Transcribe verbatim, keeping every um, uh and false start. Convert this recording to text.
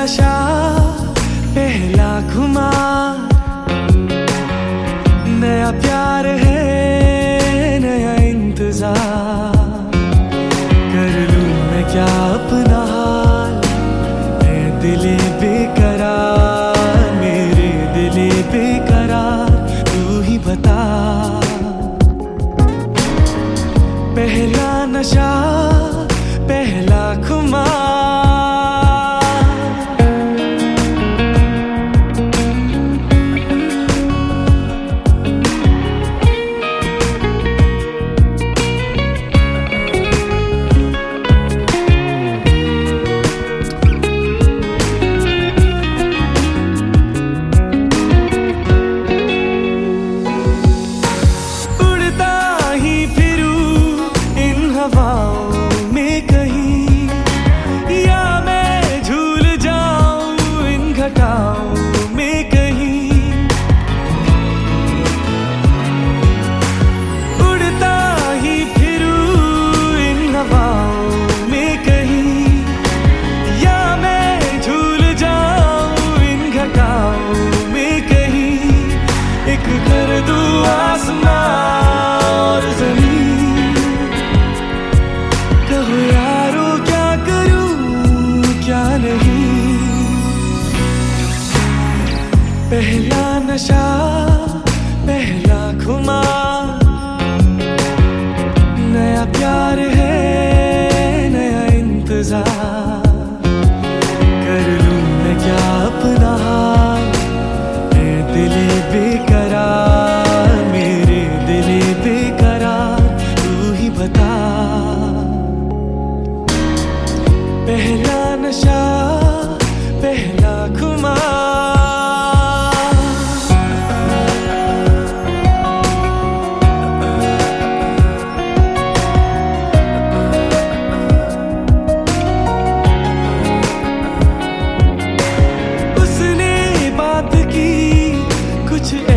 नशा, पहला खुमार, नया प्यार है, नया इंतजार। कर लूं मैं क्या अपना हाल, है दिले बेकरार, मेरे दिले बेकरार, तू ही बता। पहला नशा, पहला खुमार, में कहीं, या मैं झूल जाऊं इन घटाओं में कहीं। उड़ता ही फिरूं इन हवाओं में कहीं, या मैं झूल जाऊं इन घटाओं में कहीं। एक कर दूं आसमां और ज़मीन, कहो यारो क्या करूं क्या नहीं। पहला नशा, पहला खुमार, नया प्यार है, नया इंतजार। कर लूं मैं क्या अपना हाल, है दिले बेकरार, मेरे दिले बेकरार, तू ही बता। पहला नशा, पहला खुमार। उसने बात की कुछ